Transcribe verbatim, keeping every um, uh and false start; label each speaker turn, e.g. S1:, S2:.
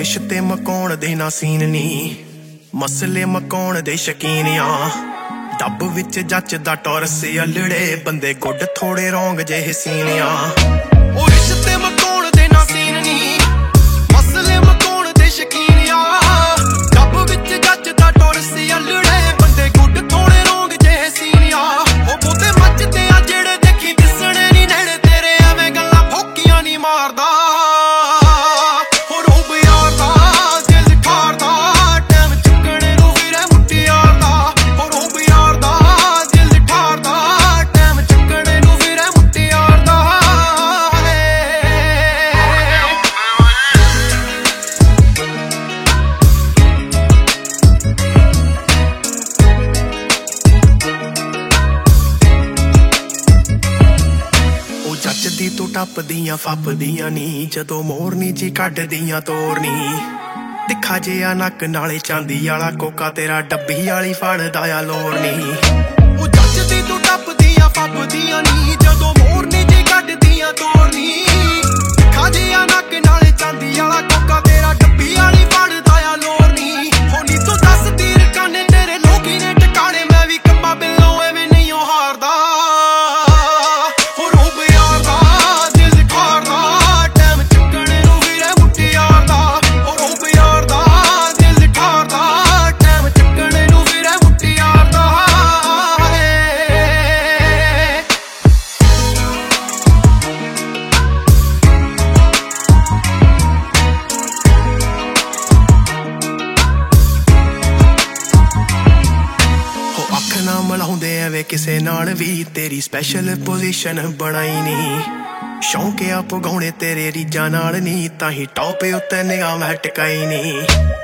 S1: ਰਿਸ਼ਤੇ ਮਕਾਉਣ ਦੇ ਨਾ ਸੀਨ ਨੀ, ਮਸਲੇ ਮਕਾਉਣ ਦੇ ਸ਼ਕੀਨ ਆ। ਡੱਬ ਵਿੱਚ ਜੱਚਦਾ ਟੌਰਸ ਅਲੜੇ, ਬੰਦੇ ਗੁੱਡ ਥੋੜੇ ਰੌਂਗ ਜਿਹੇ ਸੀਨ ਆ। ਉਹ ਰਿਸ਼ਤੇ ਮਕਾਉਣ ਦੇ ਨਾ ਸੀਨ ਨੀ, ਮਸਲੇ ਮਕਾਉਣ ਦੇ ਸ਼ਕੀਨ ਆ। ਡੱਬ ਵਿੱਚ ਜੱਚਦਾ ਟੌਰਸ ਅਲੜੇ, ਬੰਦੇ ਗੁੱਡ ਥੋੜੇ ਰੌਂਗ ਜਿਹੇ ਸੀਨ ਆ। ਉਹ ਬਹੁਤੇ ਮੱਚਦੇ ਆ ਜਿਹੜੇ ਦੇਖੀ ਦਿਸਣੇ ਨੀ ਨੇੜੇ ਤੇਰੇ, ਐਵੇਂ ਗੱਲਾਂ ਫੋਕੀਆਂ ਨੀ ਮਾਰਦਾ। ਜੱਚਦੀ ਤੂੰ ਟੱਪਦੀਆਂ ਫੱਪਦੀਆਂ ਨੀ, ਜਦੋਂ ਮੋਰਨੀ ਜੀ ਕੱਢਦੀਆਂ ਤੋਰਨੀ। ਤਿੱਖਾ ਜਿਹਾ ਨੱਕ ਨਾਲੇ ਚਾਂਦੀ ਵਾਲਾ ਕੋਕਾ, ਤੇਰਾ ਡੱਬੀ ਵਾਲੀ ਫੜਦਾ ਆ ਲੋਰ ਨੀ। ਉਹ ਜੱਚਦੀ ਤੂੰ ਟੱਪਦੀਆਂ ਫੱਪਦੀਆਂ ਨੀ, ਜਦੋਂ ਮੋਰਨੀ ਜੀ ਕੱਢਦੀਆਂ ਤੋਰਨੀ। ਤਿੱਖਾ ਜਿਹਾ ਨੱਕ ਨਾਲੇ ਚਾਂਦੀ ਵਾਲਾ ਕੋਕਾ, ਤੇਰਾ ਡੱਬੀ ਵਾਲੀ ਫੜਦਾ ਆ ਲੋਰ ਨੀ। ਹੋ ਨੀ ਤੂੰ ਦੱਸ ਤੀਰ ਕਾਨੇ ਤੇਰੇ ਲੋਕੀ ਨੇ ਟਿਕਾਣੇ, ਮੈਂ ਵੀ ਕੰਮਾਂ ਬਿੱਲੋਂ ਐਵੇਂ ਨਹੀਂ ਉਹ ਹਾਰਦਾ। ਨਾ ਮਿਲਾਉਂਦੇ ਐਵੇਂ ਕਿਸੇ ਨਾਲ ਵੀ, ਤੇਰੀ ਸਪੈਸ਼ਲ ਪੋਜੀਸ਼ਨ ਬਣਾਈ ਨੀ। ਸ਼ੌਂਕ ਆ ਪਗਾਉਣੇ ਤੇਰੇ ਰੀਝਾਂ ਨਾਲ ਨੀ, ਤਾਂ ਹੀ ਟੌਪ ਉੱਤੇ ਨਿਗਾਹ ਮੈਂ ਟਿਕਾਈ ਨੀ।